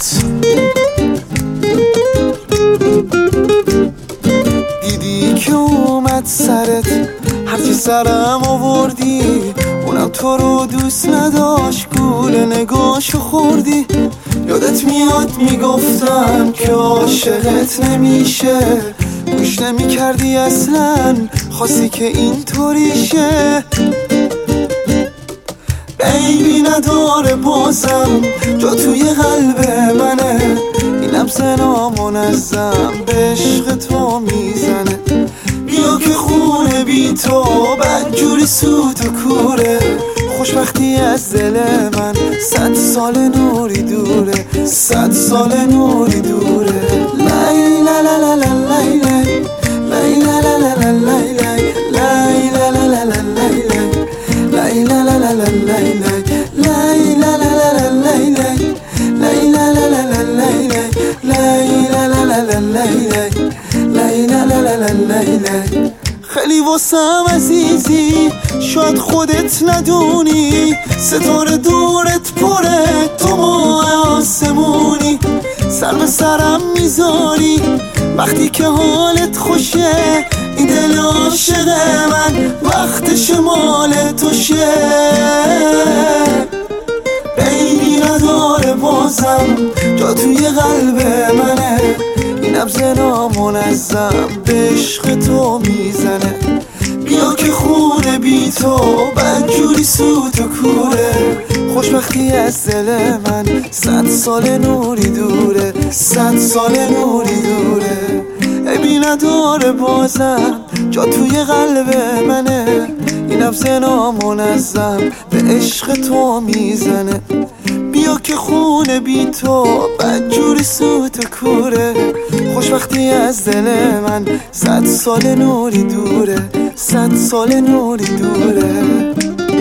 سرت. دیدی که اومد سرت، هرچی سرم آوردی اونم تو رو دوست نداشت، گول نگاشو خوردی. یادت میاد میگفتم که عاشقت نمیشه، گوش نمیکردی اصلا، خواستی که اینطوری شه. بیبی نداره بازم جا توی قلب منه، اینم سنا منظم به عشق تو میزنه. بیا که خونه بی تو بدجوری سوت و کوره، خوشبختی از دل من 100 سال نوری دوره، 100 سال نوری دوره. لای لا لا لا لا لای لای، لای لا لا لا لا لای لای، لای لا لا لا لا لای لای، لای لا لا لا لا لای لای، لای لا لا لا لا لای لای، لای لا لا لا لا لای لای، لای لا لا لا لا لای لای، لای لا لا لا لا لای لای. خیلی واسم عزیزی، شاید خودت ندونی، ستاره دورت پره، تو ماه آسمونی. سر به سرم میذاری وقتی که حالت خوشه، این دل عاشق من وقتش مال توشه. بیبی نداره بازم جا توی قلب منه، این نبض نامنظم به عشق تو میزنه. بیا که خونه بی تو بدجوری سوت و کوره، خوشبختی از دل من 100 سال نوری دوره، 100 سال نوری دوره. بیبی نداره بازم جا توی قلب منه، این نبض نامنظم به عشق تو میزنه. بیا که خونه بی تو بدجوری سوت و کوره، خوشبختی از دل من 100 سال نوری دوره، 100 سال نوری دوره.